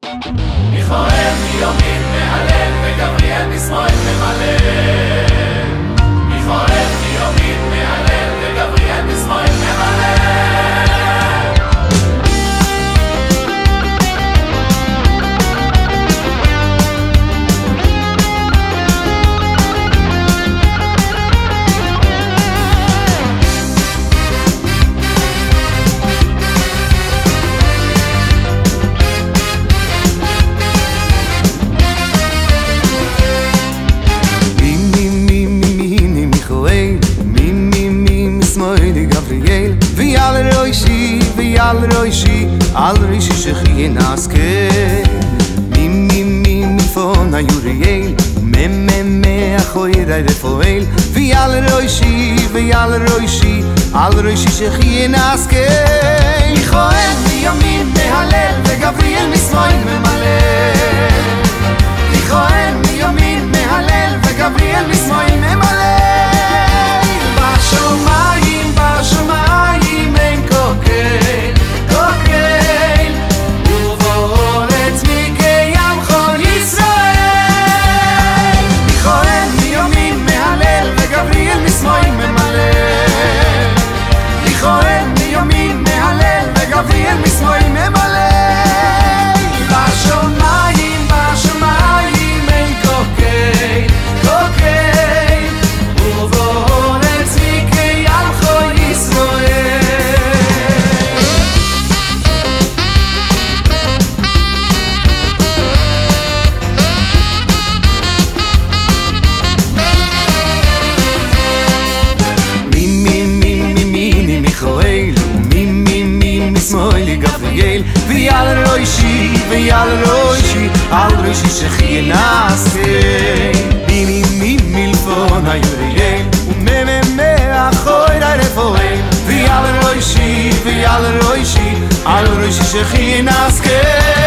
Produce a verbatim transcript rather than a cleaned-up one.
מיכאל מימין מהלל וגבריאל משמאל ממלל. מיכאל מימין מהלל וגבריאל משמאל ממלל. ויאל רוישי, ויאל רוישי, על רישי שחי נעסקה מי מי מי מפון היוריאל מי מי מי אחוי ראי רפואל ויאל רוישי, ויאל רוישי, על רישי שחי נעסקה מיכאל מימין מהלל וגבריאל משמאל ממלל. מיכאל מימין מהלל וגבריאל משמאל ממלל. בשמיים, בשמיים אין קוקל, קוקל, ובארץ מקיים כל ישראל. מיכאל מימין מהלל וגבריאל משמאל ממלל. מיכאל מימין מהלל וגבריאל משמאל ממלל. בשמיים, בשמיים אין קוקל, קוקל, ובארץ מקיים כל ישראל. מי מי מי מי מי מיכאל מי מי מי משמאל גבריאל ויאל רוישי, ויאל רוישי, על רישי שחי נעסקה מי מי מי מלפון היוריאל ומי מי מי אחוי ראי רפואל ויאל רוישי, ויאל רוישי, על רישי שחי נעסקה